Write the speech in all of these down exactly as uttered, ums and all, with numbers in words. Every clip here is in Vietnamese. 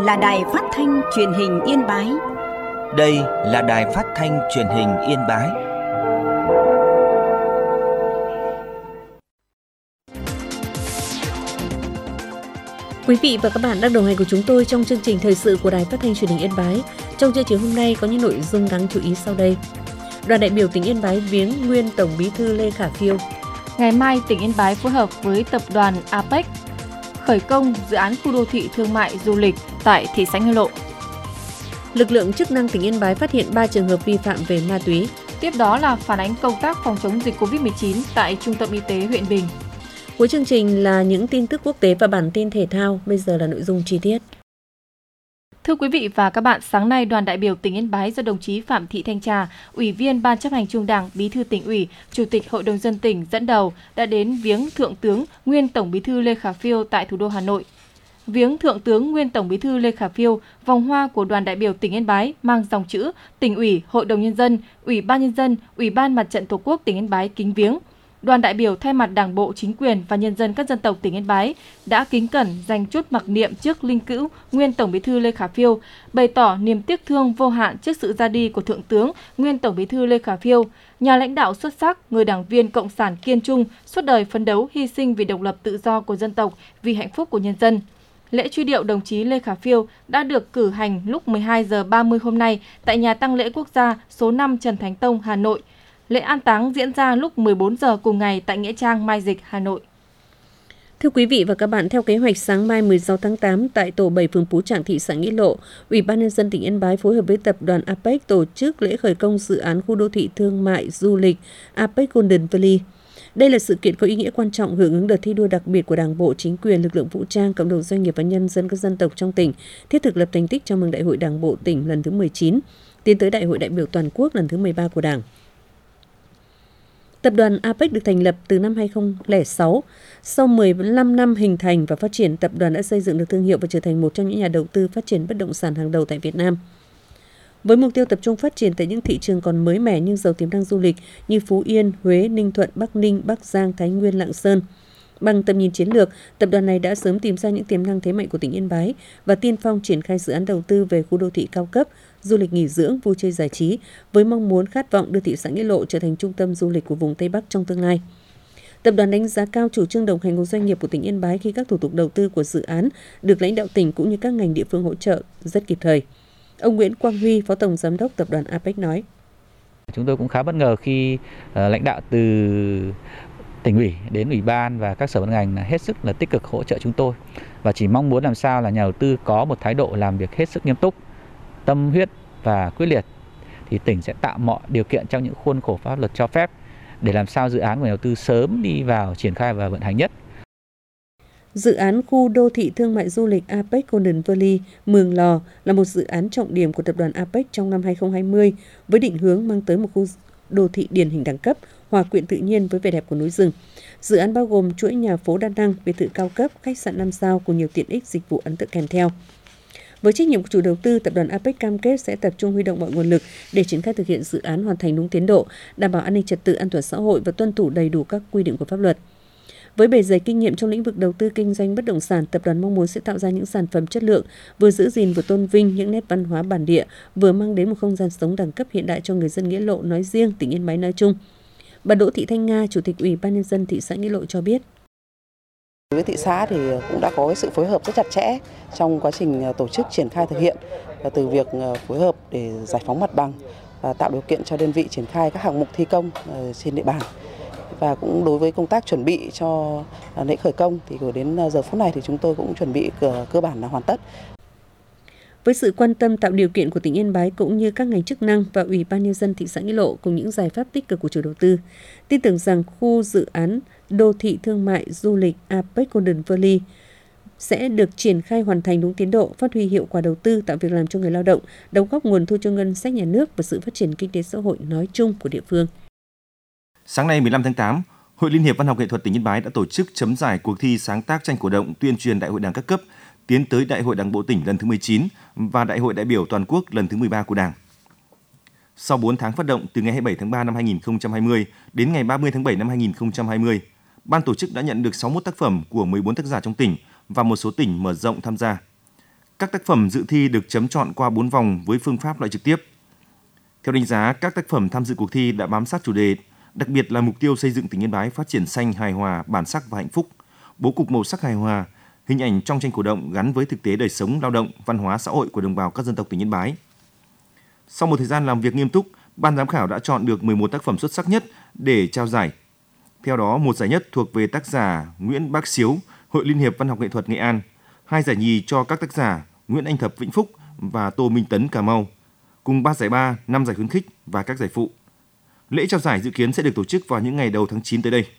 là Đài Phát thanh Truyền hình Yên Bái. Đây là Đài Phát thanh Truyền hình Yên Bái. Quý vị và các bạn đang đồng hành cùng chúng tôi trong chương trình thời sự của Đài Phát thanh Truyền hình Yên Bái. Trong chương trình hôm nay có những nội dung đáng chú ý sau đây. Đoàn đại biểu tỉnh Yên Bái viếng nguyên Tổng Bí thư Lê Khả Phiêu. Ngày mai, tỉnh Yên Bái phối hợp với tập đoàn a pếch khởi công dự án khu đô thị thương mại du lịch tại thị xã Nghĩa Lộ. Lực lượng chức năng tỉnh Yên Bái phát hiện ba trường hợp vi phạm về ma túy. Tiếp đó là phản ánh công tác phòng chống dịch covid mười chín tại Trung tâm Y tế huyện Bình. Cuối chương trình là những tin tức quốc tế và bản tin thể thao. Bây giờ là nội dung chi tiết. Thưa quý vị và các bạn, sáng nay đoàn đại biểu tỉnh Yên Bái do đồng chí Phạm Thị Thanh Trà, Ủy viên Ban chấp hành Trung Đảng, Bí thư Tỉnh ủy, Chủ tịch Hội đồng nhân dân tỉnh dẫn đầu đã đến viếng Thượng tướng nguyên Tổng Bí thư Lê Khả Phiêu tại thủ đô Hà Nội. Viếng Thượng tướng nguyên Tổng Bí thư Lê Khả Phiêu, vòng hoa của đoàn đại biểu tỉnh Yên Bái mang dòng chữ Tỉnh ủy, Hội đồng nhân dân, Ủy ban nhân dân, Ủy ban Mặt trận Tổ quốc tỉnh Yên Bái kính viếng. Đoàn đại biểu thay mặt Đảng bộ, chính quyền và nhân dân các dân tộc tỉnh Yên Bái đã kính cẩn dành chút mặc niệm trước linh cữu nguyên Tổng Bí thư Lê Khả Phiêu, bày tỏ niềm tiếc thương vô hạn trước sự ra đi của Thượng tướng nguyên Tổng Bí thư Lê Khả Phiêu, nhà lãnh đạo xuất sắc, người đảng viên cộng sản kiên trung, suốt đời phấn đấu hy sinh vì độc lập tự do của dân tộc, vì hạnh phúc của nhân dân. Lễ truy điệu đồng chí Lê Khả Phiêu đã được cử hành lúc mười hai giờ ba mươi hôm nay tại nhà tang lễ quốc gia số năm Trần Thánh Tông, Hà Nội. Lễ an táng diễn ra lúc mười bốn giờ cùng ngày tại Nghĩa Trang Mai Dịch, Hà Nội. Thưa quý vị và các bạn, theo kế hoạch sáng mai mười sáu tháng tám tại tổ bảy phường Phú Trạng, thị xã Nghĩa Lộ, Ủy ban nhân dân tỉnh Yên Bái phối hợp với tập đoàn a pếch tổ chức lễ khởi công dự án khu đô thị thương mại du lịch a pếch Golden Valley. Đây là sự kiện có ý nghĩa quan trọng hưởng ứng đợt thi đua đặc biệt của Đảng bộ, chính quyền, lực lượng vũ trang, cộng đồng doanh nghiệp và nhân dân các dân tộc trong tỉnh, thiết thực lập thành tích chào mừng Đại hội Đảng bộ tỉnh lần thứ mười chín, tiến tới Đại hội đại biểu toàn quốc lần thứ mười ba của Đảng. Tập đoàn a pếch được thành lập từ năm hai không không sáu. Sau mười lăm năm hình thành và phát triển, tập đoàn đã xây dựng được thương hiệu và trở thành một trong những nhà đầu tư phát triển bất động sản hàng đầu tại Việt Nam. Với mục tiêu tập trung phát triển tại những thị trường còn mới mẻ nhưng giàu tiềm năng du lịch như Phú Yên, Huế, Ninh Thuận, Bắc Ninh, Bắc Giang, Thái Nguyên, Lạng Sơn. Bằng tầm nhìn chiến lược, tập đoàn này đã sớm tìm ra những tiềm năng thế mạnh của tỉnh Yên Bái và tiên phong triển khai dự án đầu tư về khu đô thị cao cấp, du lịch nghỉ dưỡng, vui chơi giải trí, với mong muốn khát vọng đưa thị xã Nghĩa Lộ trở thành trung tâm du lịch của vùng Tây Bắc trong tương lai. Tập đoàn đánh giá cao chủ trương đồng hành cùng doanh nghiệp của tỉnh Yên Bái khi các thủ tục đầu tư của dự án được lãnh đạo tỉnh cũng như các ngành địa phương hỗ trợ rất kịp thời. Ông Nguyễn Quang Huy, Phó Tổng Giám đốc Tập đoàn a pếch nói. Chúng tôi cũng khá bất ngờ khi uh, lãnh đạo từ tỉnh ủy đến ủy ban và các sở ban ngành là hết sức là tích cực hỗ trợ chúng tôi và chỉ mong muốn làm sao là nhà đầu tư có một thái độ làm việc hết sức nghiêm túc, tâm huyết và quyết liệt thì tỉnh sẽ tạo mọi điều kiện trong những khuôn khổ pháp luật cho phép để làm sao dự án của nhà đầu tư sớm đi vào triển khai và vận hành nhất. Dự án khu đô thị thương mại du lịch a pếch Golden Valley Mường Lò là một dự án trọng điểm của tập đoàn a pếch trong năm hai không hai không với định hướng mang tới một khu đô thị điển hình đẳng cấp, hòa quyện tự nhiên với vẻ đẹp của núi rừng. Dự án bao gồm chuỗi nhà phố đa năng, biệt thự cao cấp, khách sạn năm sao cùng nhiều tiện ích dịch vụ ấn tượng kèm theo. Với trách nhiệm của chủ đầu tư, tập đoàn a pếch cam kết sẽ tập trung huy động mọi nguồn lực để triển khai thực hiện dự án hoàn thành đúng tiến độ, đảm bảo an ninh trật tự, an toàn xã hội và tuân thủ đầy đủ các quy định của pháp luật. Với bề dày kinh nghiệm trong lĩnh vực đầu tư kinh doanh bất động sản, tập đoàn mong muốn sẽ tạo ra những sản phẩm chất lượng, vừa giữ gìn vừa tôn vinh những nét văn hóa bản địa, vừa mang đến một không gian sống đẳng cấp hiện đại cho người dân Nghĩa Lộ nói riêng, tỉnh Yên Bái nói chung. Bà Đỗ Thị Thanh Nga, Chủ tịch Ủy ban nhân dân thị xã Nghĩa Lộ cho biết. Với thị xã thì cũng đã có sự phối hợp rất chặt chẽ trong quá trình tổ chức triển khai thực hiện, từ việc phối hợp để giải phóng mặt bằng và tạo điều kiện cho đơn vị triển khai các hạng mục thi công trên địa bàn. Và cũng đối với công tác chuẩn bị cho lễ khởi công thì đến giờ phút này thì chúng tôi cũng chuẩn bị cơ bản là hoàn tất. Với sự quan tâm tạo điều kiện của tỉnh Yên Bái cũng như các ngành chức năng và Ủy ban nhân dân thị xã Nghĩa Lộ cùng những giải pháp tích cực của chủ đầu tư, tin tưởng rằng khu dự án đô thị thương mại du lịch a pếch Golden Valley sẽ được triển khai hoàn thành đúng tiến độ, phát huy hiệu quả đầu tư, tạo việc làm cho người lao động, đóng góp nguồn thu cho ngân sách nhà nước và sự phát triển kinh tế xã hội nói chung của địa phương. Sáng nay mười lăm tháng tám, Hội Liên hiệp Văn học Nghệ thuật tỉnh Yên Bái đã tổ chức chấm giải cuộc thi sáng tác tranh cổ động tuyên truyền Đại hội Đảng các cấp tiến tới Đại hội Đảng bộ tỉnh lần thứ mười chín và Đại hội đại biểu toàn quốc lần thứ mười ba của Đảng. Sau bốn tháng phát động từ ngày hai mươi bảy tháng ba năm hai nghìn không trăm hai mươi đến ngày ba mươi tháng bảy năm hai nghìn không trăm hai mươi, ban tổ chức đã nhận được sáu mươi mốt tác phẩm của mười bốn tác giả trong tỉnh và một số tỉnh mở rộng tham gia. Các tác phẩm dự thi được chấm chọn qua bốn vòng với phương pháp loại trực tiếp. Theo đánh giá, các tác phẩm tham dự cuộc thi đã bám sát chủ đề, đặc biệt là mục tiêu xây dựng tỉnh Yên Bái phát triển xanh, hài hòa, bản sắc và hạnh phúc, bố cục màu sắc hài hòa, hình ảnh trong tranh cổ động gắn với thực tế đời sống, lao động, văn hóa xã hội của đồng bào các dân tộc tỉnh Yên Bái. Sau một thời gian làm việc nghiêm túc, ban giám khảo đã chọn được mười một tác phẩm xuất sắc nhất để trao giải. Theo đó, một giải nhất thuộc về tác giả Nguyễn Bác Xíu, Hội Liên hiệp Văn học Nghệ thuật Nghệ An, hai giải nhì cho các tác giả Nguyễn Anh Thập Vĩnh Phúc và Tô Minh Tấn Cà Mau, cùng ba giải ba, năm giải khuyến khích và các giải phụ. Lễ trao giải dự kiến sẽ được tổ chức vào những ngày đầu tháng chín tới đây.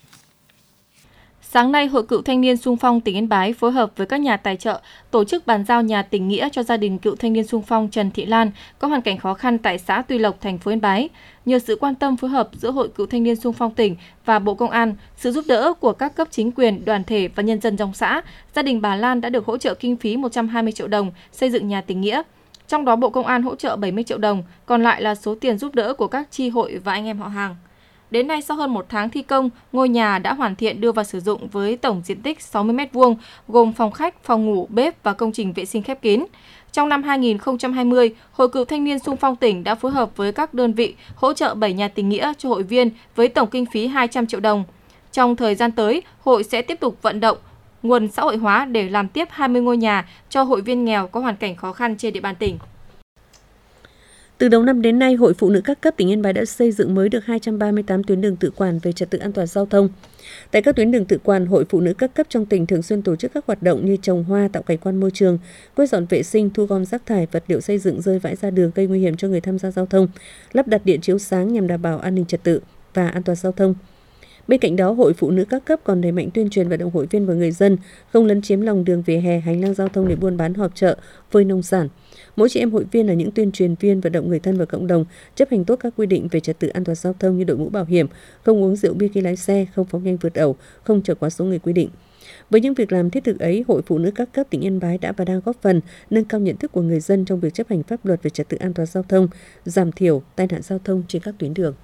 Sáng nay, Hội Cựu Thanh niên Xung phong tỉnh Yên Bái phối hợp với các nhà tài trợ tổ chức bàn giao nhà tình nghĩa cho gia đình cựu thanh niên xung phong Trần Thị Lan có hoàn cảnh khó khăn tại xã Tuy Lộc, thành phố Yên Bái. Nhờ sự quan tâm phối hợp giữa Hội Cựu Thanh niên Xung phong tỉnh và Bộ Công an, sự giúp đỡ của các cấp chính quyền, đoàn thể và nhân dân trong xã, gia đình bà Lan đã được hỗ trợ kinh phí một trăm hai mươi triệu đồng xây dựng nhà tình nghĩa. Trong đó Bộ Công an hỗ trợ bảy mươi triệu đồng, còn lại là số tiền giúp đỡ của các chi hội và anh em họ hàng. Đến nay, sau hơn một tháng thi công, ngôi nhà đã hoàn thiện đưa vào sử dụng với tổng diện tích sáu mươi mét vuông, gồm phòng khách, phòng ngủ, bếp và công trình vệ sinh khép kín. Trong năm hai nghìn không trăm hai mươi, Hội Cựu Thanh niên Xung phong tỉnh đã phối hợp với các đơn vị hỗ trợ bảy nhà tình nghĩa cho hội viên với tổng kinh phí hai trăm triệu đồng. Trong thời gian tới, hội sẽ tiếp tục vận động nguồn xã hội hóa để làm tiếp hai mươi ngôi nhà cho hội viên nghèo có hoàn cảnh khó khăn trên địa bàn tỉnh. Từ đầu năm đến nay, Hội Phụ nữ các cấp tỉnh Yên Bái đã xây dựng mới được hai trăm ba mươi tám tuyến đường tự quản về trật tự an toàn giao thông. Tại các tuyến đường tự quản, Hội Phụ nữ các cấp trong tỉnh thường xuyên tổ chức các hoạt động như trồng hoa, tạo cảnh quan môi trường, quét dọn vệ sinh, thu gom rác thải, vật liệu xây dựng rơi vãi ra đường gây nguy hiểm cho người tham gia giao thông, lắp đặt điện chiếu sáng nhằm đảm bảo an ninh trật tự và an toàn giao thông. Bên cạnh đó, Hội Phụ nữ các cấp còn đẩy mạnh tuyên truyền vận động hội viên và người dân không lấn chiếm lòng đường, vỉa hè, hành lang giao thông để buôn bán, họp chợ, phơi nông sản. Mỗi chị em hội viên là những tuyên truyền viên vận động người thân và cộng đồng chấp hành tốt các quy định về trật tự an toàn giao thông như đội mũ bảo hiểm, không uống rượu bia khi lái xe, không phóng nhanh vượt ẩu, không chở quá số người quy định. Với những việc làm thiết thực ấy, Hội Phụ nữ các cấp tỉnh Yên Bái đã và đang góp phần nâng cao nhận thức của người dân trong việc chấp hành pháp luật về trật tự an toàn giao thông, giảm thiểu tai nạn giao thông trên các tuyến đường.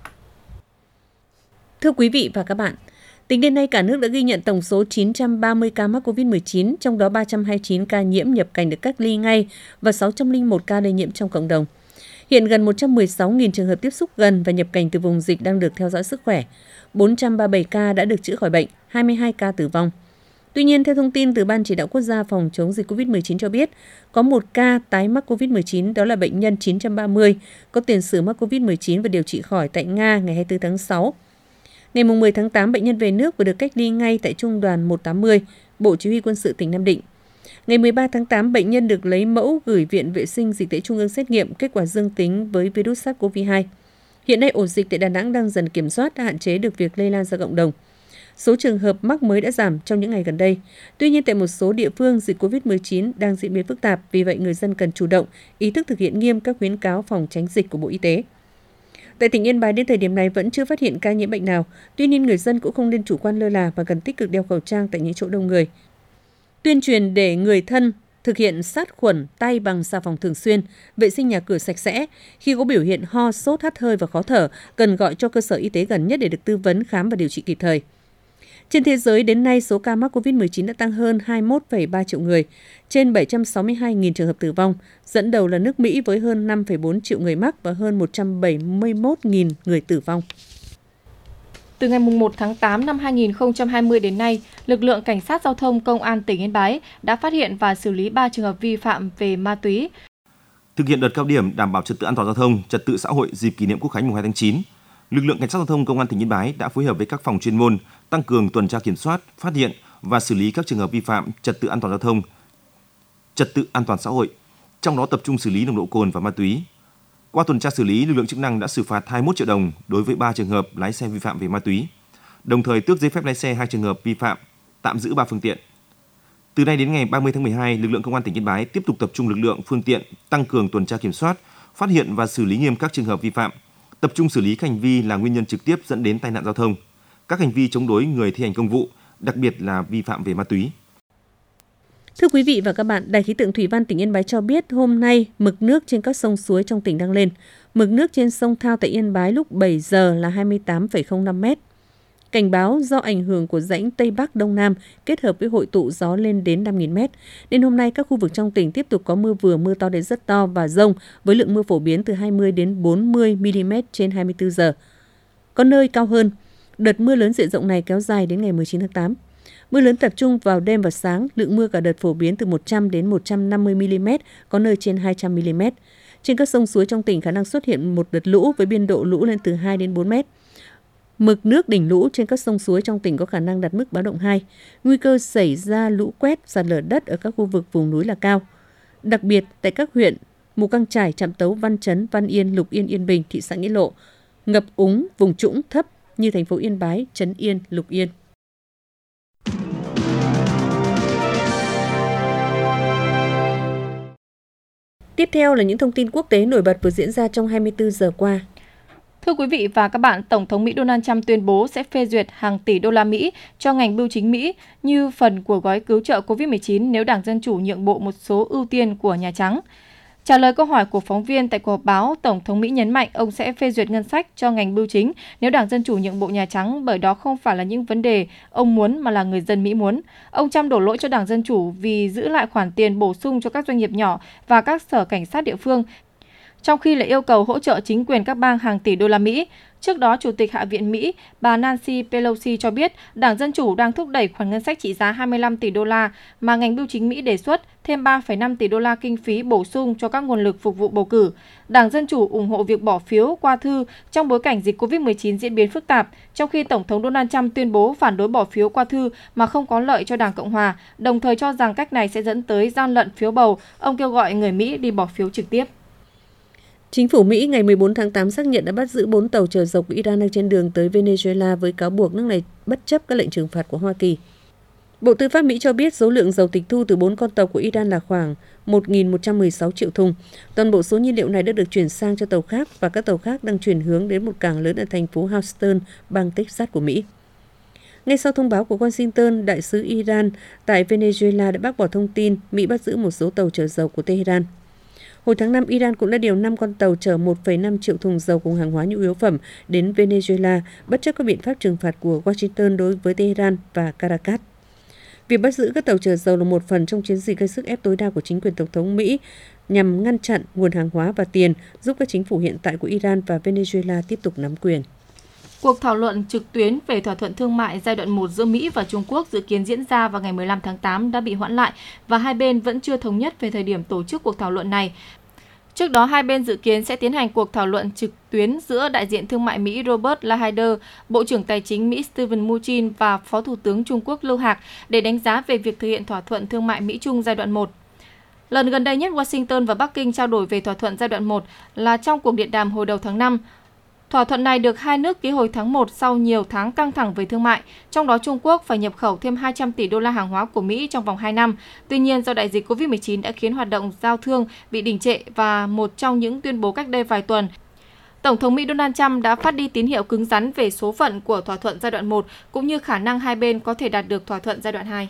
Thưa quý vị và các bạn, tính đến nay cả nước đã ghi nhận tổng số chín trăm ba mươi ca mắc covid mười chín, trong đó ba trăm hai mươi chín ca nhiễm nhập cảnh được cách ly ngay và sáu trăm lẻ một ca lây nhiễm trong cộng đồng. Hiện gần một trăm mười sáu nghìn trường hợp tiếp xúc gần và nhập cảnh từ vùng dịch đang được theo dõi sức khỏe. bốn trăm ba mươi bảy ca đã được chữa khỏi bệnh, hai mươi hai ca tử vong. Tuy nhiên, theo thông tin từ Ban Chỉ đạo Quốc gia phòng chống dịch covid mười chín cho biết, có một ca tái mắc covid mười chín, đó là bệnh nhân chín trăm ba mươi, có tiền sử mắc covid mười chín và điều trị khỏi tại Nga ngày hai mươi tư tháng sáu. Ngày mười tháng tám, bệnh nhân về nước và được cách ly ngay tại Trung đoàn một tám mươi, Bộ Chỉ huy Quân sự tỉnh Nam Định. Ngày mười ba tháng tám, bệnh nhân được lấy mẫu gửi Viện Vệ sinh Dịch tễ Trung ương xét nghiệm, kết quả dương tính với virus SARS-xê o vê hai. Hiện nay, ổ dịch tại Đà Nẵng đang dần kiểm soát, hạn chế được việc lây lan ra cộng đồng. Số trường hợp mắc mới đã giảm trong những ngày gần đây. Tuy nhiên, tại một số địa phương, dịch covid mười chín đang diễn biến phức tạp, vì vậy người dân cần chủ động, ý thức thực hiện nghiêm các khuyến cáo phòng tránh dịch của Bộ Y tế. Tại tỉnh Yên Bái đến thời điểm này vẫn chưa phát hiện ca nhiễm bệnh nào, tuy nhiên người dân cũng không nên chủ quan lơ là và cần tích cực đeo khẩu trang tại những chỗ đông người. Tuyên truyền để người thân thực hiện sát khuẩn tay bằng xà phòng thường xuyên, vệ sinh nhà cửa sạch sẽ. Khi có biểu hiện ho, sốt, hắt hơi và khó thở, cần gọi cho cơ sở y tế gần nhất để được tư vấn, khám và điều trị kịp thời. Trên thế giới, đến nay, số ca mắc covid mười chín đã tăng hơn hai mươi mốt phẩy ba triệu người, trên bảy trăm sáu mươi hai nghìn trường hợp tử vong. Dẫn đầu là nước Mỹ với hơn năm phẩy bốn triệu người mắc và hơn một trăm bảy mươi mốt nghìn người tử vong. Từ ngày một tháng tám năm hai nghìn không trăm hai mươi đến nay, lực lượng Cảnh sát Giao thông Công an tỉnh Yên Bái đã phát hiện và xử lý ba trường hợp vi phạm về ma túy. Thực hiện đợt cao điểm đảm bảo trật tự an toàn giao thông, trật tự xã hội dịp kỷ niệm Quốc khánh mùng hai tháng chín, lực lượng Cảnh sát Giao thông Công an tỉnh Yên Bái đã phối hợp với các phòng chuyên môn tăng cường tuần tra kiểm soát, phát hiện và xử lý các trường hợp vi phạm trật tự an toàn giao thông, trật tự an toàn xã hội, trong đó tập trung xử lý nồng độ cồn và ma túy. Qua tuần tra xử lý, lực lượng chức năng đã xử phạt hai mươi mốt triệu đồng đối với ba trường hợp lái xe vi phạm về ma túy, đồng thời tước giấy phép lái xe hai trường hợp vi phạm, tạm giữ ba phương tiện. Từ nay đến ngày ba mươi tháng mười hai, lực lượng Công an tỉnh Yên Bái tiếp tục tập trung lực lượng, phương tiện, tăng cường tuần tra kiểm soát, phát hiện và xử lý nghiêm các trường hợp vi phạm, tập trung xử lý các hành vi là nguyên nhân trực tiếp dẫn đến tai nạn giao thông, các hành vi chống đối người thi hành công vụ, đặc biệt là vi phạm về ma túy. Thưa quý vị và các bạn, Đài khí tượng thủy văn tỉnh Yên Bái cho biết hôm nay mực nước trên các sông suối trong tỉnh đang lên. Mực nước trên sông Thao tại Yên Bái lúc bảy giờ là hai mươi tám phẩy không năm mét. cảnh báo do ảnh hưởng của rãnh Tây Bắc Đông Nam kết hợp với hội tụ gió lên đến năm nghìn mét. Đến hôm nay, các khu vực trong tỉnh tiếp tục có mưa vừa, mưa to đến rất to và dông với lượng mưa phổ biến từ hai mươi đến bốn mươi mi-li-mét trên hai mươi tư giờ. Có nơi cao hơn. Đợt mưa lớn diện rộng này kéo dài đến ngày mười chín tháng tám. Mưa lớn tập trung vào đêm và sáng, lượng mưa cả đợt phổ biến từ một trăm đến một trăm năm mươi mi-li-mét, có nơi trên hai trăm mi-li-mét. Trên các sông suối trong tỉnh khả năng xuất hiện một đợt lũ với biên độ lũ lên từ hai đến bốn mét. Mực nước đỉnh lũ trên các sông suối trong tỉnh có khả năng đạt mức báo động hai. Nguy cơ xảy ra lũ quét, sạt lở đất ở các khu vực vùng núi là cao. Đặc biệt tại các huyện Mù Căng Chải, Trạm Tấu, Văn Chấn, Văn Yên, Lục Yên, Yên Bình, thị xã Nghĩa Lộ, ngập úng vùng trũng thấp như thành phố Yên Bái, Trấn Yên, Lục Yên. Tiếp theo là những thông tin quốc tế nổi bật vừa diễn ra trong hai mươi tư giờ qua. Thưa quý vị và các bạn, Tổng thống Mỹ Donald Trump tuyên bố sẽ phê duyệt hàng tỷ đô la Mỹ cho ngành bưu chính Mỹ như phần của gói cứu trợ covid mười chín nếu Đảng Dân Chủ nhượng bộ một số ưu tiên của Nhà Trắng. Trả lời câu hỏi của phóng viên tại cuộc họp báo, Tổng thống Mỹ nhấn mạnh ông sẽ phê duyệt ngân sách cho ngành bưu chính nếu Đảng Dân Chủ nhượng bộ Nhà Trắng, bởi đó không phải là những vấn đề ông muốn mà là người dân Mỹ muốn. Ông Trump đổ lỗi cho Đảng Dân Chủ vì giữ lại khoản tiền bổ sung cho các doanh nghiệp nhỏ và các sở cảnh sát địa phương, trong khi lại yêu cầu hỗ trợ chính quyền các bang hàng tỷ đô la Mỹ. Trước đó, Chủ tịch Hạ viện Mỹ, bà Nancy Pelosi cho biết Đảng Dân Chủ đang thúc đẩy khoản ngân sách trị giá hai mươi lăm tỷ đô la mà ngành bưu chính Mỹ đề xuất, thêm ba phẩy năm tỷ đô la kinh phí bổ sung cho các nguồn lực phục vụ bầu cử. Đảng Dân Chủ ủng hộ việc bỏ phiếu qua thư trong bối cảnh dịch covid mười chín diễn biến phức tạp, trong khi Tổng thống Donald Trump tuyên bố phản đối bỏ phiếu qua thư mà không có lợi cho Đảng Cộng Hòa, đồng thời cho rằng cách này sẽ dẫn tới gian lận phiếu bầu. Ông kêu gọi người Mỹ đi bỏ phiếu trực tiếp. Chính phủ Mỹ ngày mười bốn tháng tám xác nhận đã bắt giữ bốn tàu chở dầu của Iran đang trên đường tới Venezuela với cáo buộc nước này bất chấp các lệnh trừng phạt của Hoa Kỳ. Bộ Tư pháp Mỹ cho biết số lượng dầu tịch thu từ bốn con tàu của Iran là khoảng một nghìn một trăm mười sáu triệu thùng. Toàn bộ số nhiên liệu này đã được chuyển sang cho tàu khác và các tàu khác đang chuyển hướng đến một cảng lớn ở thành phố Houston, bang Texas của Mỹ. Ngay sau thông báo của Washington, đại sứ Iran tại Venezuela đã bác bỏ thông tin Mỹ bắt giữ một số tàu chở dầu của Tehran. Hồi tháng năm, Iran cũng đã điều năm con tàu chở một phẩy năm triệu thùng dầu cùng hàng hóa nhu yếu phẩm đến Venezuela, bất chấp các biện pháp trừng phạt của Washington đối với Tehran và Caracas. Việc bắt giữ các tàu chở dầu là một phần trong chiến dịch gây sức ép tối đa của chính quyền Tổng thống Mỹ nhằm ngăn chặn nguồn hàng hóa và tiền, giúp các chính phủ hiện tại của Iran và Venezuela tiếp tục nắm quyền. Cuộc thảo luận trực tuyến về thỏa thuận thương mại giai đoạn một giữa Mỹ và Trung Quốc dự kiến diễn ra vào ngày mười lăm tháng tám đã bị hoãn lại và hai bên vẫn chưa thống nhất về thời điểm tổ chức cuộc thảo luận này. Trước đó, hai bên dự kiến sẽ tiến hành cuộc thảo luận trực tuyến giữa đại diện thương mại Mỹ Robert Lighthizer, Bộ trưởng Tài chính Mỹ Steven Mnuchin và Phó Thủ tướng Trung Quốc Lưu Hạc để đánh giá về việc thực hiện thỏa thuận thương mại Mỹ-Trung giai đoạn một. Lần gần đây nhất, Washington và Bắc Kinh trao đổi về thỏa thuận giai đoạn một là trong cuộc điện đàm hồi đầu tháng năm. Thỏa thuận này được hai nước ký hồi tháng một sau nhiều tháng căng thẳng về thương mại, trong đó Trung Quốc phải nhập khẩu thêm hai trăm tỷ đô la hàng hóa của Mỹ trong vòng hai năm. Tuy nhiên, do đại dịch covid mười chín đã khiến hoạt động giao thương bị đình trệ và một trong những tuyên bố cách đây vài tuần, Tổng thống Mỹ Donald Trump đã phát đi tín hiệu cứng rắn về số phận của thỏa thuận giai đoạn một cũng như khả năng hai bên có thể đạt được thỏa thuận giai đoạn hai.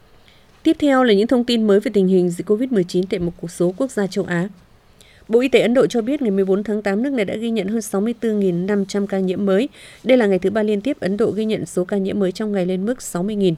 Tiếp theo là những thông tin mới về tình hình dịch covid mười chín tại một số quốc gia châu Á. Bộ Y tế Ấn Độ cho biết ngày mười bốn tháng tám, nước này đã ghi nhận hơn sáu mươi tư nghìn năm trăm ca nhiễm mới. Đây là ngày thứ ba liên tiếp Ấn Độ ghi nhận số ca nhiễm mới trong ngày lên mức sáu mươi nghìn.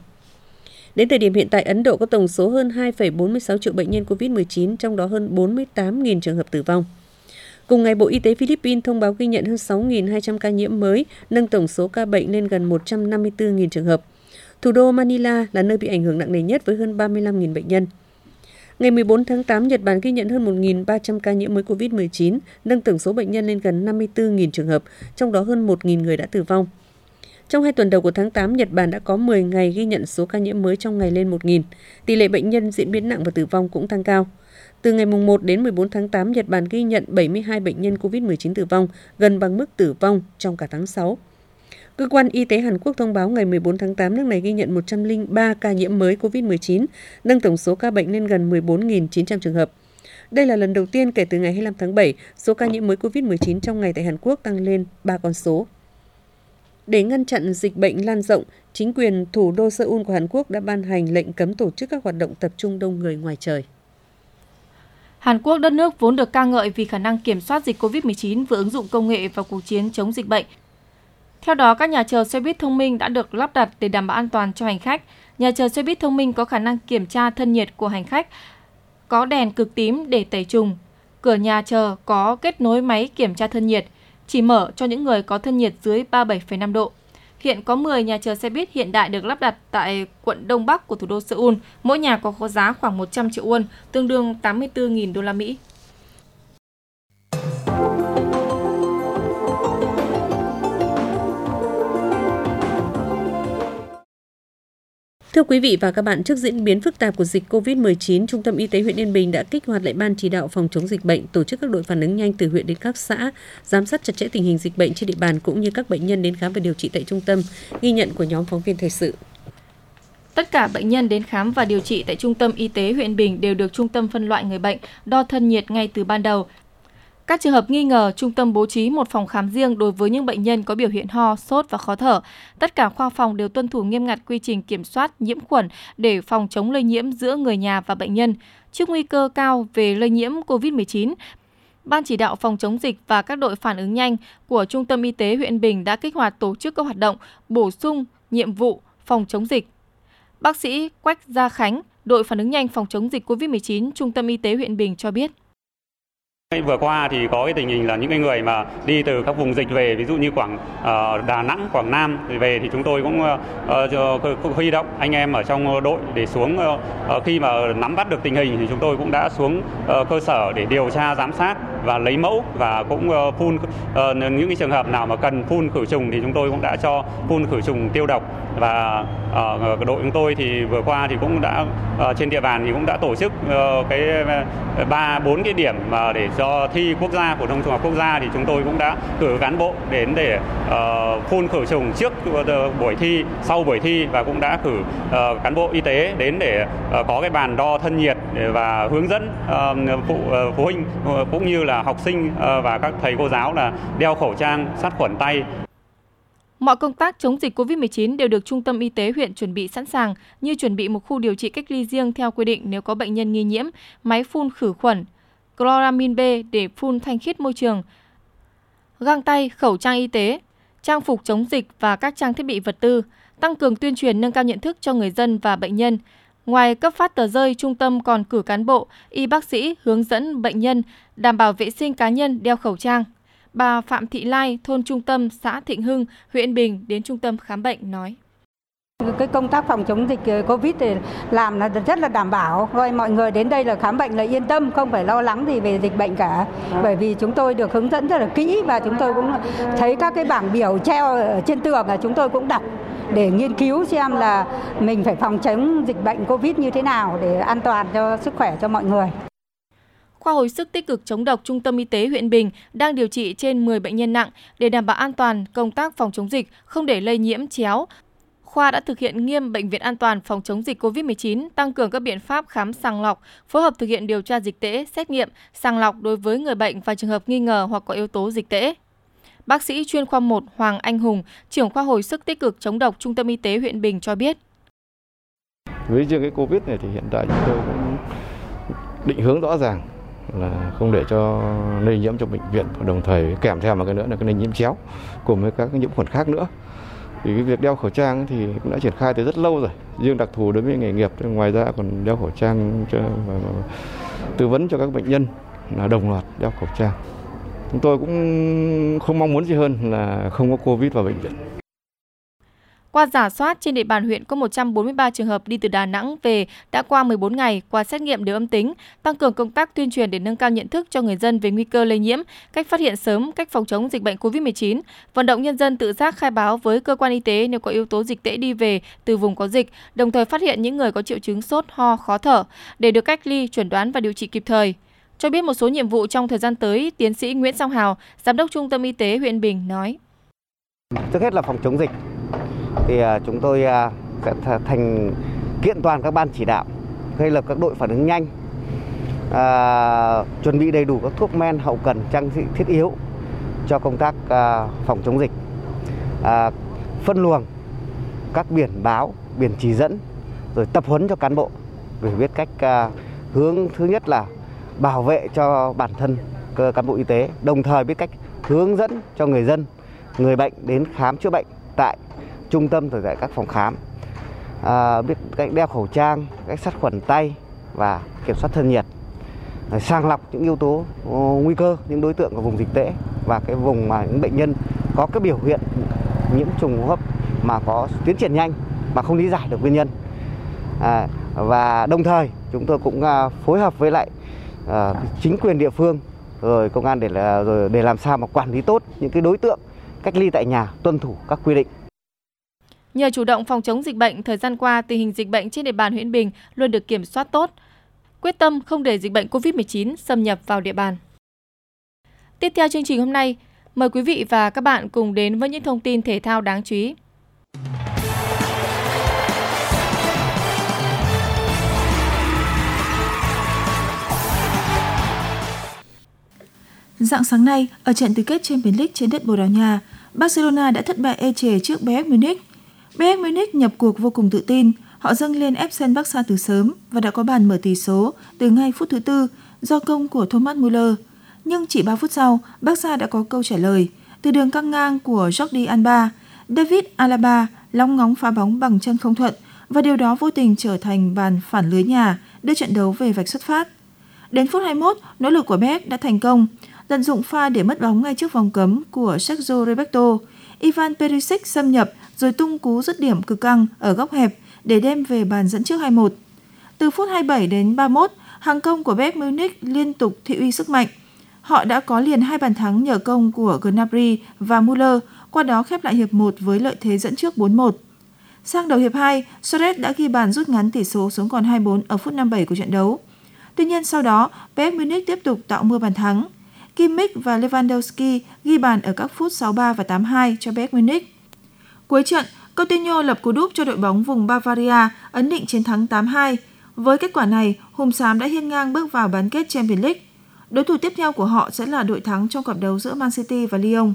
Đến thời điểm hiện tại, Ấn Độ có tổng số hơn hai phẩy bốn mươi sáu triệu bệnh nhân covid mười chín, trong đó hơn bốn mươi tám nghìn trường hợp tử vong. Cùng ngày, Bộ Y tế Philippines thông báo ghi nhận hơn sáu nghìn hai trăm ca nhiễm mới, nâng tổng số ca bệnh lên gần một trăm năm mươi tư nghìn trường hợp. Thủ đô Manila là nơi bị ảnh hưởng nặng nề nhất với hơn ba mươi lăm nghìn bệnh nhân. Ngày mười bốn tháng tám, Nhật Bản ghi nhận hơn một nghìn ba trăm ca nhiễm mới covid mười chín, nâng tổng số bệnh nhân lên gần năm mươi tư nghìn trường hợp, trong đó hơn một nghìn người đã tử vong. Trong hai tuần đầu của tháng tám, Nhật Bản đã có mười ngày ghi nhận số ca nhiễm mới trong ngày lên một nghìn. Tỷ lệ bệnh nhân diễn biến nặng và tử vong cũng tăng cao. Từ ngày mùng một đến mười bốn tháng tám, Nhật Bản ghi nhận bảy mươi hai bệnh nhân covid mười chín tử vong, gần bằng mức tử vong trong cả tháng sáu. Cơ quan Y tế Hàn Quốc thông báo ngày mười bốn tháng tám, nước này ghi nhận một trăm lẻ ba ca nhiễm mới covid mười chín, nâng tổng số ca bệnh lên gần mười bốn nghìn chín trăm trường hợp. Đây là lần đầu tiên kể từ ngày hai mươi lăm tháng bảy, số ca nhiễm mới covid mười chín trong ngày tại Hàn Quốc tăng lên ba con số. Để ngăn chặn dịch bệnh lan rộng, chính quyền thủ đô Seoul của Hàn Quốc đã ban hành lệnh cấm tổ chức các hoạt động tập trung đông người ngoài trời. Hàn Quốc, đất nước vốn được ca ngợi vì khả năng kiểm soát dịch covid mười chín, vừa ứng dụng công nghệ vào cuộc chiến chống dịch bệnh. Theo đó, các nhà chờ xe buýt thông minh đã được lắp đặt để đảm bảo an toàn cho hành khách. Nhà chờ xe buýt thông minh có khả năng kiểm tra thân nhiệt của hành khách, có đèn cực tím để tẩy trùng. Cửa nhà chờ có kết nối máy kiểm tra thân nhiệt, chỉ mở cho những người có thân nhiệt dưới ba mươi bảy phẩy năm độ. Hiện có mười nhà chờ xe buýt hiện đại được lắp đặt tại quận Đông Bắc của thủ đô Seoul, mỗi nhà có giá khoảng một trăm triệu won, tương đương tám mươi tư nghìn đô la Mỹ. Thưa quý vị và các bạn, trước diễn biến phức tạp của dịch covid mười chín, Trung tâm Y tế huyện Yên Bình đã kích hoạt lại Ban chỉ đạo phòng chống dịch bệnh, tổ chức các đội phản ứng nhanh từ huyện đến các xã, giám sát chặt chẽ tình hình dịch bệnh trên địa bàn cũng như các bệnh nhân đến khám và điều trị tại trung tâm. Ghi nhận của nhóm phóng viên thời sự. Tất cả bệnh nhân đến khám và điều trị tại Trung tâm Y tế huyện Bình đều được trung tâm phân loại người bệnh, đo thân nhiệt ngay từ ban đầu. Các trường hợp nghi ngờ, trung tâm bố trí một phòng khám riêng đối với những bệnh nhân có biểu hiện ho, sốt và khó thở. Tất cả khoa phòng đều tuân thủ nghiêm ngặt quy trình kiểm soát nhiễm khuẩn để phòng chống lây nhiễm giữa người nhà và bệnh nhân. Trước nguy cơ cao về lây nhiễm covid mười chín, Ban chỉ đạo phòng chống dịch và các đội phản ứng nhanh của Trung tâm Y tế huyện Bình đã kích hoạt tổ chức các hoạt động bổ sung nhiệm vụ phòng chống dịch. Bác sĩ Quách Gia Khánh, đội phản ứng nhanh phòng chống dịch covid mười chín, Trung tâm Y tế huyện Bình cho biết. Vừa qua thì có cái tình hình là những người mà đi từ các vùng dịch về, ví dụ như Quảng uh, Đà Nẵng, Quảng Nam thì về thì chúng tôi cũng uh, huy động anh em ở trong đội để xuống uh, khi mà nắm bắt được tình hình thì chúng tôi cũng đã xuống uh, cơ sở để điều tra, giám sát và lấy mẫu và cũng uh, phun uh, những cái trường hợp nào mà cần phun khử trùng thì chúng tôi cũng đã cho phun khử trùng tiêu độc. Và uh, đội chúng tôi thì vừa qua thì cũng đã uh, trên địa bàn thì cũng đã tổ chức uh, cái ba bốn cái điểm mà để cho thi quốc gia, phổ thông trung học quốc gia thì chúng tôi cũng đã cử cán bộ đến để uh, phun khử trùng trước uh, buổi thi, sau buổi thi và cũng đã cử uh, cán bộ y tế đến để uh, có cái bàn đo thân nhiệt và hướng dẫn uh, phụ uh, phụ huynh uh, cũng như là học sinh uh, và các thầy cô giáo là đeo khẩu trang, sát khuẩn tay. Mọi công tác chống dịch covid mười chín đều được Trung tâm Y tế huyện chuẩn bị sẵn sàng, như chuẩn bị một khu điều trị cách ly riêng theo quy định nếu có bệnh nhân nghi nhiễm, máy phun khử khuẩn, chloramin B để phun thanh khiết môi trường, găng tay, khẩu trang y tế, trang phục chống dịch và các trang thiết bị vật tư, tăng cường tuyên truyền nâng cao nhận thức cho người dân và bệnh nhân. Ngoài cấp phát tờ rơi, trung tâm còn cử cán bộ, y bác sĩ hướng dẫn bệnh nhân đảm bảo vệ sinh cá nhân, đeo khẩu trang. Bà Phạm Thị Lai, thôn Trung Tâm, xã Thịnh Hưng, huyện Bình đến trung tâm khám bệnh nói. Cái công tác phòng chống dịch Covid thì làm là rất là đảm bảo. Rồi mọi người đến đây là khám bệnh là yên tâm, không phải lo lắng gì về dịch bệnh cả. Bởi vì chúng tôi được hướng dẫn rất là kỹ và chúng tôi cũng thấy các cái bảng biểu treo ở trên tường là chúng tôi cũng đọc để nghiên cứu xem là mình phải phòng chống dịch bệnh Covid như thế nào để an toàn cho sức khỏe cho mọi người. Khoa hồi sức tích cực chống độc Trung tâm Y tế huyện Bình đang điều trị trên mười bệnh nhân nặng để đảm bảo an toàn công tác phòng chống dịch, không để lây nhiễm chéo. Khoa đã thực hiện nghiêm bệnh viện an toàn phòng chống dịch covid mười chín, tăng cường các biện pháp khám sàng lọc, phối hợp thực hiện điều tra dịch tễ, xét nghiệm, sàng lọc đối với người bệnh và trường hợp nghi ngờ hoặc có yếu tố dịch tễ. Bác sĩ chuyên khoa một Hoàng Anh Hùng, trưởng khoa hồi sức tích cực chống độc Trung tâm Y tế huyện Bình cho biết. Với riêng cái Covid này thì hiện tại chúng tôi cũng định hướng rõ ràng là không để cho lây nhiễm trong bệnh viện, và đồng thời kèm theo một cái nữa là cái lây nhiễm chéo cùng với các cái nhiễm khuẩn khác nữa. Thì cái việc đeo khẩu trang thì cũng đã triển khai từ rất lâu rồi. Riêng đặc thù đối với nghề nghiệp, ngoài ra còn đeo khẩu trang cho và tư vấn cho các bệnh nhân là đồng loạt đeo khẩu trang. Chúng tôi cũng không mong muốn gì hơn là không có Covid vào bệnh viện. Qua rà soát, trên địa bàn huyện có một trăm bốn mươi ba trường hợp đi từ Đà Nẵng về đã qua mười bốn ngày, qua xét nghiệm đều âm tính, tăng cường công tác tuyên truyền để nâng cao nhận thức cho người dân về nguy cơ lây nhiễm, cách phát hiện sớm, cách phòng chống dịch bệnh covid mười chín, vận động nhân dân tự giác khai báo với cơ quan y tế nếu có yếu tố dịch tễ đi về từ vùng có dịch, đồng thời phát hiện những người có triệu chứng sốt, ho, khó thở để được cách ly, chẩn đoán và điều trị kịp thời. Cho biết một số nhiệm vụ trong thời gian tới, tiến sĩ Nguyễn Song Hào, Giám đốc Trung tâm Y tế huyện Bình nói. Trước hết là phòng chống dịch. Thì chúng tôi sẽ thành kiện toàn các ban chỉ đạo, gây lập các đội phản ứng nhanh, à, chuẩn bị đầy đủ các thuốc men, hậu cần, trang thiết thiết yếu cho công tác à, phòng chống dịch, à, phân luồng các biển báo, biển chỉ dẫn, rồi tập huấn cho cán bộ để biết cách à, hướng thứ nhất là bảo vệ cho bản thân cán bộ y tế, đồng thời biết cách hướng dẫn cho người dân người bệnh đến khám chữa bệnh tại trung tâm rồi tại các phòng khám, à, biết cách đeo khẩu trang, cách sát khuẩn tay và kiểm soát thân nhiệt, sàng lọc những yếu tố uh, nguy cơ, những đối tượng ở vùng dịch tễ và cái vùng mà những bệnh nhân có cái biểu hiện nhiễm trùng hô hấp mà có tiến triển nhanh mà không lý giải được nguyên nhân. À, và đồng thời chúng tôi cũng uh, phối hợp với lại uh, chính quyền địa phương rồi công an để là rồi để làm sao mà quản lý tốt những cái đối tượng cách ly tại nhà, tuân thủ các quy định. Nhờ chủ động phòng chống dịch bệnh, thời gian qua tình hình dịch bệnh trên địa bàn huyện Bình luôn được kiểm soát tốt, quyết tâm không để dịch bệnh covid mười chín xâm nhập vào địa bàn. Tiếp theo chương trình hôm nay, mời quý vị và các bạn cùng đến với những thông tin thể thao đáng chú ý. Rạng sáng nay, ở trận tứ kết Champions League trên đất Bồ Đào Nha, Barcelona đã thất bại ê chề trước Bayern Munich. Bayern Munich nhập cuộc vô cùng tự tin, họ dâng lên ép sân Barca từ sớm và đã có bàn mở tỷ số từ ngay phút thứ tư do công của Thomas Müller. Nhưng chỉ ba phút sau, Barca đã có câu trả lời từ đường căng ngang của Jordi Alba. David Alaba long ngóng phá bóng bằng chân không thuận và điều đó vô tình trở thành bàn phản lưới nhà đưa trận đấu về vạch xuất phát. Đến phút hai mươi mốt, nỗ lực của Beck đã thành công, tận dụng pha để mất bóng ngay trước vòng cấm của Sergio Roberto. Ivan Perisic xâm nhập rồi tung cú dứt điểm cực căng ở góc hẹp để đem về bàn dẫn trước hai một. Từ phút hai mươi bảy đến ba mươi mốt, hàng công của Bayern Munich liên tục thị uy sức mạnh. Họ đã có liền hai bàn thắng nhờ công của Gnabry và Müller, qua đó khép lại hiệp một với lợi thế dẫn trước bốn một. Sang đầu hiệp hai, Suarez đã ghi bàn rút ngắn tỷ số xuống còn hai bốn ở phút năm mươi bảy của trận đấu. Tuy nhiên sau đó, Bayern Munich tiếp tục tạo mưa bàn thắng. Kimmich và Lewandowski ghi bàn ở các phút sáu mươi ba và tám mươi hai cho Bayern Munich. Cuối trận, Coutinho lập cú đúp cho đội bóng vùng Bavaria ấn định chiến thắng tám hai. Với kết quả này, Hùng Xám đã hiên ngang bước vào bán kết Champions League. Đối thủ tiếp theo của họ sẽ là đội thắng trong cặp đấu giữa Man City và Lyon.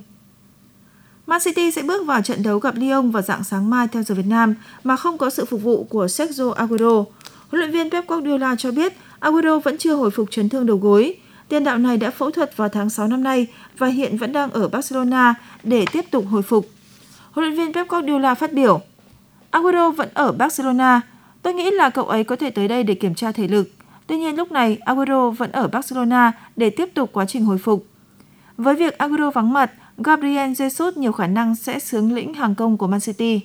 Man City sẽ bước vào trận đấu gặp Lyon vào rạng sáng mai theo giờ Việt Nam mà không có sự phục vụ của Sergio Aguero. Huấn luyện viên Pep Guardiola cho biết Aguero vẫn chưa hồi phục chấn thương đầu gối. Tiền đạo này đã phẫu thuật vào tháng sáu năm nay và hiện vẫn đang ở Barcelona để tiếp tục hồi phục. Huấn luyện viên Pep Guardiola phát biểu: Aguero vẫn ở Barcelona. Tôi nghĩ là cậu ấy có thể tới đây để kiểm tra thể lực. Tuy nhiên lúc này Aguero vẫn ở Barcelona để tiếp tục quá trình hồi phục. Với việc Aguero vắng mặt, Gabriel Jesus nhiều khả năng sẽ xướng lĩnh hàng công của Man City.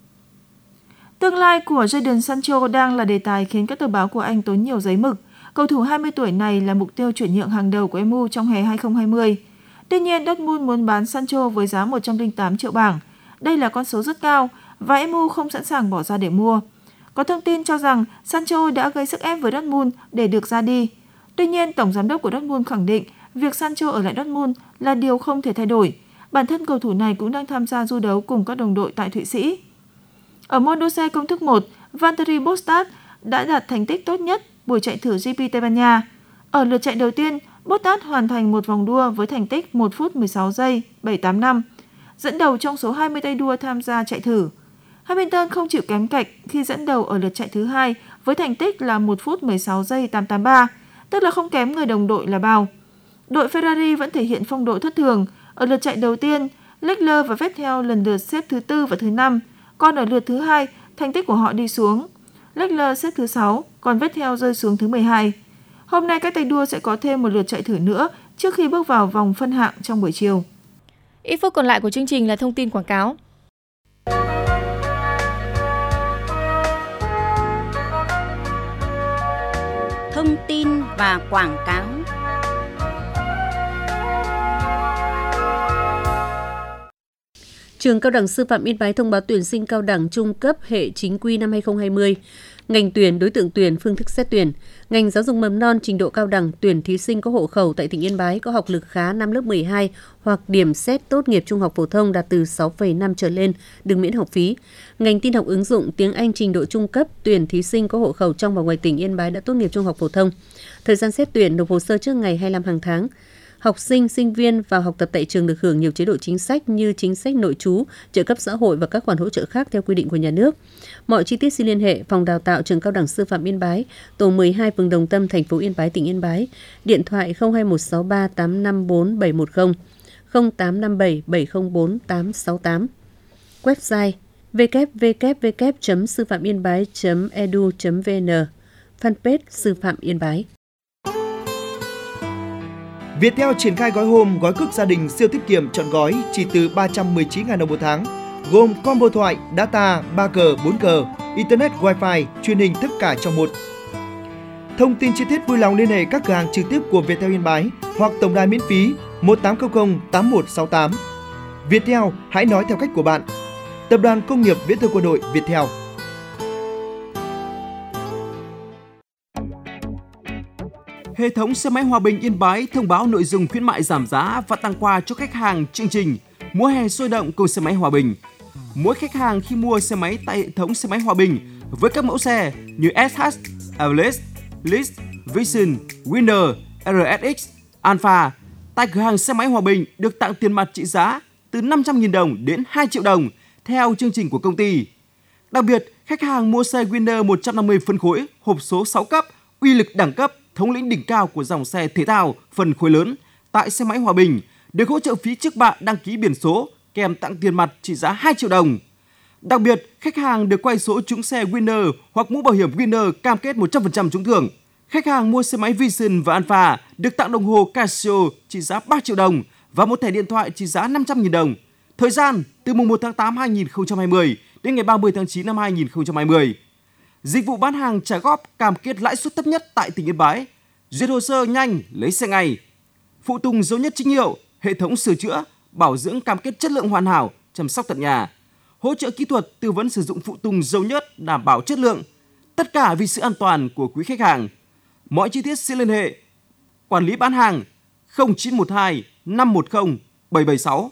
Tương lai của Jadon Sancho đang là đề tài khiến các tờ báo của Anh tốn nhiều giấy mực. Cầu thủ hai mươi tuổi này là mục tiêu chuyển nhượng hàng đầu của em u trong hè hai không hai không. Tuy nhiên, Dortmund muốn bán Sancho với giá một trăm lẻ tám triệu bảng. Đây là con số rất cao và em u không sẵn sàng bỏ ra để mua. Có thông tin cho rằng Sancho đã gây sức ép với Dortmund để được ra đi. Tuy nhiên, tổng giám đốc của Dortmund khẳng định việc Sancho ở lại Dortmund là điều không thể thay đổi. Bản thân cầu thủ này cũng đang tham gia du đấu cùng các đồng đội tại Thụy Sĩ. Ở môn đua xe công thức một, Valtteri Bottas đã đạt thành tích tốt nhất buổi chạy thử giê pê Tây Ban Nha. Ở lượt chạy đầu tiên, Bottas hoàn thành một vòng đua với thành tích một phút mười sáu giây bảy tám năm, dẫn đầu trong số hai mươi tay đua tham gia chạy thử. Hamilton không chịu kém cạnh khi dẫn đầu ở lượt chạy thứ hai với thành tích là một phút mười sáu giây tám tám ba, tức là không kém người đồng đội là bao. Đội Ferrari vẫn thể hiện phong độ thất thường. Ở lượt chạy đầu tiên, Leclerc và Vettel lần lượt xếp thứ tư và thứ năm, còn ở lượt thứ hai, thành tích của họ đi xuống. Leclerc xếp thứ sáu, còn Vettel rơi xuống thứ mười hai. Hôm nay các tay đua sẽ có thêm một lượt chạy thử nữa trước khi bước vào vòng phân hạng trong buổi chiều. Ít phút còn lại của chương trình là thông tin quảng cáo. Thông tin và quảng cáo. Trường Cao đẳng Sư phạm Yên Bái thông báo tuyển sinh cao đẳng trung cấp hệ chính quy năm hai không hai không. Ngành tuyển, đối tượng tuyển, phương thức xét tuyển. Ngành giáo dục mầm non trình độ cao đẳng tuyển thí sinh có hộ khẩu tại tỉnh Yên Bái có học lực khá năm lớp mười hai hoặc điểm xét tốt nghiệp trung học phổ thông đạt từ sáu phẩy năm trở lên, được miễn học phí. Ngành tin học ứng dụng tiếng Anh trình độ trung cấp tuyển thí sinh có hộ khẩu trong và ngoài tỉnh Yên Bái đã tốt nghiệp trung học phổ thông. Thời gian xét tuyển nộp hồ sơ trước ngày hai mươi lăm hàng tháng. Học sinh, sinh viên vào học tập tại trường được hưởng nhiều chế độ chính sách như chính sách nội trú, trợ cấp xã hội và các khoản hỗ trợ khác theo quy định của nhà nước. Mọi chi tiết xin liên hệ Phòng Đào tạo Trường Cao đẳng Sư phạm Yên Bái, tổ mười hai, phường Đồng Tâm, thành phố Yên Bái, tỉnh Yên Bái, điện thoại không hai một sáu ba tám năm bốn bảy một không, không tám năm bảy bảy không bốn tám sáu tám. Website w w w chấm sư phạm yên bái chấm e d u chấm v n. Fanpage Sư phạm Yên Bái. Viettel triển khai gói home, gói cước gia đình siêu tiết kiệm trọn gói chỉ từ ba trăm mười chín nghìn đồng một tháng, gồm combo thoại, data ba G, bốn G, Internet Wi-Fi, truyền hình tất cả trong một. Thông tin chi tiết vui lòng liên hệ các cửa hàng trực tiếp của Viettel Yên Bái hoặc tổng đài miễn phí một tám không không tám một sáu tám. Viettel, hãy nói theo cách của bạn. Tập đoàn Công nghiệp Viễn thông Quân đội Viettel. Hệ thống xe máy Hòa Bình Yên Bái thông báo nội dung khuyến mại giảm giá và tặng quà cho khách hàng chương trình Mùa hè sôi động cùng xe máy Hòa Bình. Mỗi khách hàng khi mua xe máy tại hệ thống xe máy Hòa Bình với các mẫu xe như ét hát, Everest, List, Vision, Winner, rờ ét ích, Alpha tại cửa hàng xe máy Hòa Bình được tặng tiền mặt trị giá từ năm trăm nghìn đồng đến hai triệu đồng theo chương trình của công ty. Đặc biệt, khách hàng mua xe Winner một trăm năm mươi phân khối, hộp số sáu cấp, uy lực đẳng cấp, thống lĩnh đỉnh cao của dòng xe thể thao phân khối lớn tại xe máy Hòa Bình được hỗ trợ phí trước bạ đăng ký biển số kèm tặng tiền mặt trị giá hai triệu đồng. Đặc biệt, khách hàng được quay số trúng xe Winner hoặc mũ bảo hiểm Winner cam kết một trăm phần trăm trúng thưởng. Khách hàng mua xe máy Vision và Alpha được tặng đồng hồ Casio trị giá ba triệu đồng và một thẻ điện thoại trị giá năm trăm nghìn đồng. Thời gian từ mùng một tháng tám năm hai nghìn không trăm hai mươi đến ngày ba mươi tháng chín năm hai nghìn không trăm hai mươi. Dịch vụ bán hàng trả góp cam kết lãi suất thấp nhất tại tỉnh Yên Bái. Duyệt hồ sơ nhanh, lấy xe ngay. Phụ tùng dấu nhất chính hiệu, hệ thống sửa chữa, bảo dưỡng cam kết chất lượng hoàn hảo, chăm sóc tận nhà. Hỗ trợ kỹ thuật tư vấn sử dụng phụ tùng dầu nhất đảm bảo chất lượng. Tất cả vì sự an toàn của quý khách hàng. Mọi chi tiết xin liên hệ quản lý bán hàng không chín một hai năm một không bảy bảy sáu.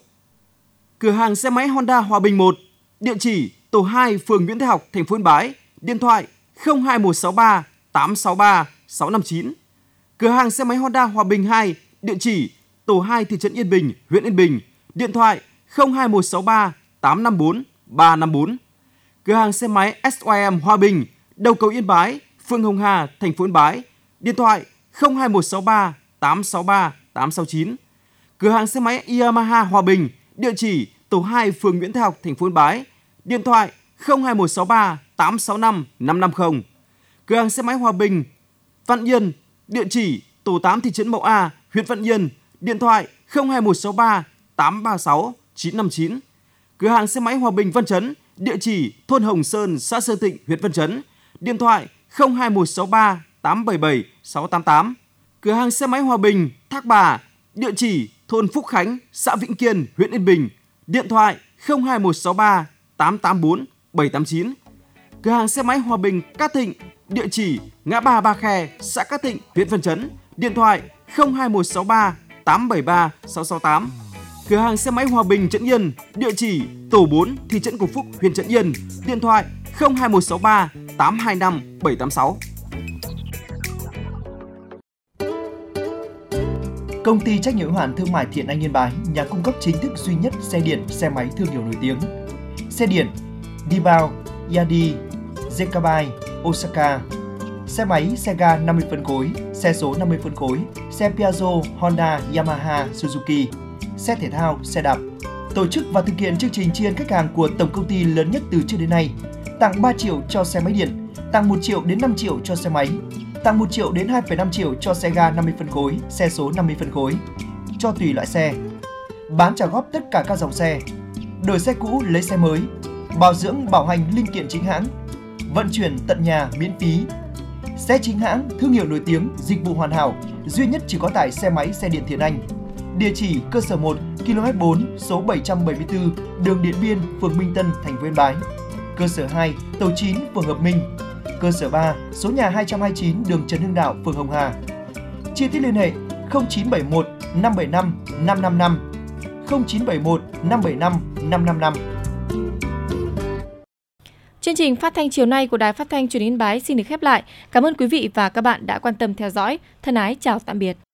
Cửa hàng xe máy Honda Hòa Bình một, địa chỉ tổ hai, phường Nguyễn Thái Học, thành phố Yên Bái, điện thoại không hai một sáu ba tám sáu ba sáu năm chín. Cửa hàng xe máy Honda Hòa Bình hai, địa chỉ tổ hai, thị trấn Yên Bình, huyện Yên Bình, điện thoại không hai một sáu ba tám năm bốn ba năm bốn. Cửa hàng xe máy ét i em Hòa Bình, đầu cầu Yên Bái, phường Hồng Hà, thành phố Yên Bái, điện thoại không hai một sáu ba tám sáu ba tám sáu chín. Cửa hàng xe máy Yamaha Hòa Bình, địa chỉ tổ hai, phường Nguyễn Thái Học, thành phố Yên Bái, điện thoại không hai một sáu ba tám sáu năm năm năm không. Cửa hàng xe máy Hòa Bình Văn Yên, địa chỉ tổ tám, thị trấn Mậu A, huyện Văn Yên, điện thoại không hai một sáu ba tám ba sáu chín năm chín. Cửa hàng xe máy Hòa Bình Văn Chấn, địa chỉ thôn Hồng Sơn, xã Sơn Tịnh, huyện Văn Chấn, điện thoại không hai một sáu ba tám bảy bảy sáu tám tám. Cửa hàng xe máy Hòa Bình Thác Bà, địa chỉ thôn Phúc Khánh, xã Vĩnh Kiên, huyện Yên Bình, điện thoại không hai một sáu ba tám tám bốn bảy tám chín. Cửa hàng xe máy Hòa Bình Cát Thịnh, địa chỉ ngã ba Ba Khe, xã Cát Thịnh, huyện Văn Chấn, điện thoại không hai một sáu ba tám bảy ba sáu sáu tám. Cửa hàng xe máy Hòa Bình Trấn Yên, địa chỉ tổ bốn, thị trấn Cổ Phúc, huyện Trấn Yên, điện thoại không hai một sáu ba tám hai năm bảy tám sáu. Công ty trách nhiệm hữu hạn thương mại Thiện Anh Yên Bái, nhà cung cấp chính thức duy nhất xe điện, xe máy thương hiệu nổi tiếng. Xe điện Dibao, Yadi, Zekabai, Osaka. Xe máy xe ga năm mươi phân khối, xe số năm mươi phân khối, xe Piaggio, Honda, Yamaha, Suzuki. Xe thể thao, xe đạp. Tổ chức và thực hiện chương trình tri ân khách hàng của tổng công ty lớn nhất từ trước đến nay. Tặng ba triệu cho xe máy điện, tặng một triệu đến năm triệu cho xe máy, tặng một triệu đến hai phẩy năm triệu cho xe ga năm mươi phân khối, xe số năm mươi phân khối, cho tùy loại xe. Bán trả góp tất cả các dòng xe. Đổi xe cũ lấy xe mới. Bảo dưỡng bảo hành linh kiện chính hãng. Vận chuyển tận nhà miễn phí. Xe chính hãng, thương hiệu nổi tiếng, dịch vụ hoàn hảo, duy nhất chỉ có tại xe máy xe điện Thiện Anh. Địa chỉ cơ sở một, ki lô mét bốn, số bảy trăm bảy mươi tư, đường Điện Biên, phường Minh Tân, thành phố Yên Bái. Cơ sở hai, tổ chín, phường Hợp Minh. Cơ sở ba, số nhà hai trăm hai mươi chín, đường Trần Hưng Đạo, phường Hồng Hà. Chi tiết liên hệ không chín bảy một năm bảy năm năm năm năm, không chín bảy một năm bảy năm năm năm năm. Chương trình phát thanh chiều nay của Đài Phát thanh Truyền hình Yên Bái xin được khép lại. Cảm ơn quý vị và các bạn đã quan tâm theo dõi. Thân ái chào tạm biệt.